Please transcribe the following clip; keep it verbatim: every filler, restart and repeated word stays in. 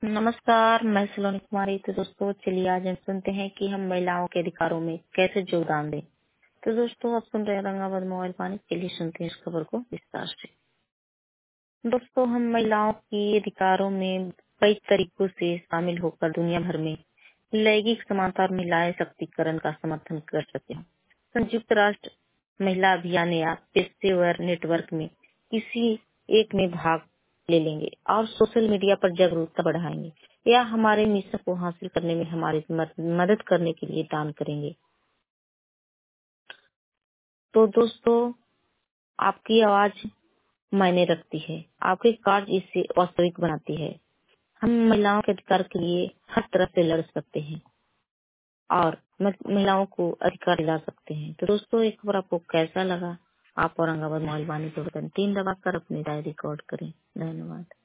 नमस्कार, मैं सलोनी कुमारी। तो दोस्तों चलिए आज हम सुनते हैं कि हम महिलाओं के अधिकारों में कैसे योगदान दें। तो दोस्तों आप सुन रहे हैं रंगाबाद मोबाइल पानी के लिए, सुनते हैं इस खबर को विस्तार से। दोस्तों हम महिलाओं के अधिकारों में कई तरीकों से शामिल होकर दुनिया भर में लैंगिक समानता और महिलाएं शक्तिकरण का समर्थन कर सकते हैं। संयुक्त राष्ट्र महिला अभियान या पेशेवर नेटवर्क में किसी एक में भाग ले लेंगे और सोशल मीडिया पर जागरूकता बढ़ाएंगे या हमारे मिशन को हासिल करने में हमारी मदद करने के लिए दान करेंगे। तो दोस्तों आपकी आवाज मायने रखती है, आपके कार्य इसे वास्तविक बनाती है। हम महिलाओं के अधिकार के लिए हर तरह से लड़ सकते हैं और महिलाओं को अधिकार दिला सकते हैं। तो दोस्तों एक खबर आपको कैसा लगा? आप औरंगाबाद मोबाइल वाणी को बटन तीन दबाकर अपनी राय रिकॉर्ड करें। धन्यवाद।